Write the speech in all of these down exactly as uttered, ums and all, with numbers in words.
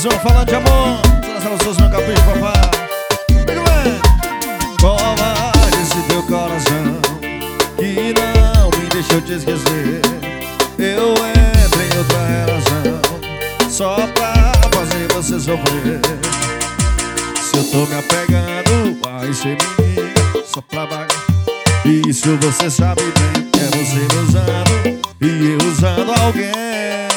um falando de amor. Só seus meu capricho, papai. Muito bem. Covarde esse teu coração que não me deixou te esquecer. Eu entro em outra relação só pra fazer você sofrer. Se eu tô me apegando, aí cê me liga só pra vagar. Isso você sabe bem, é você me usando e eu usando alguém.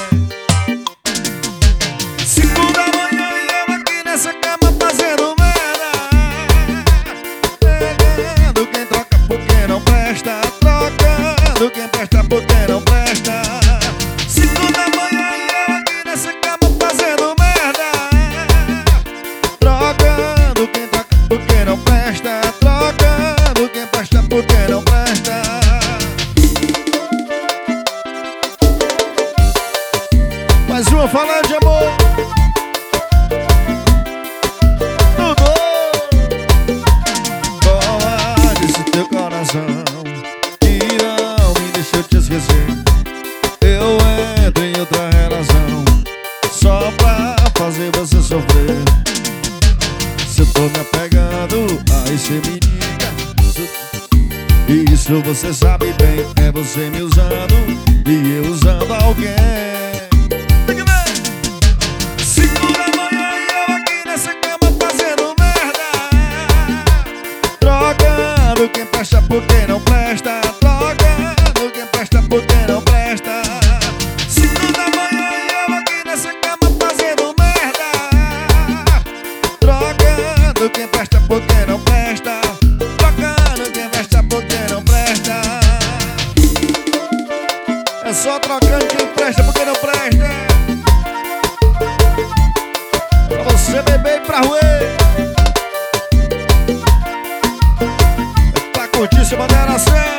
Cinco da manhã e eu aqui nessa cama fazendo merda, pegando quem troca porque não presta, trocando quem presta porque não presta. Cinco da manhã e eu aqui nessa cama fazendo merda, trocando quem troca porque não presta, trocando quem presta porque não presta. Mais uma falando de amor. Tudo. Covarde esse teu coração que não me deixou te esquecer. Eu entro em outra relação só pra fazer você sofrer. Se eu tô me apegando, aí cê me liga. Isso você sabe bem, é você me usando e eu usando alguém. Cinco da manhã e eu aqui nessa cama fazendo merda, trocando quem presta por quem não presta, trocando quem presta por quem não presta. Cinco da manhã e eu aqui nessa cama fazendo merda, trocando quem presta por quem não presta, trocando quem presta por quem não presta. É só trocando quem presta por quem não presta. Pra você beber e pra roer, é pra curtir sua moderação.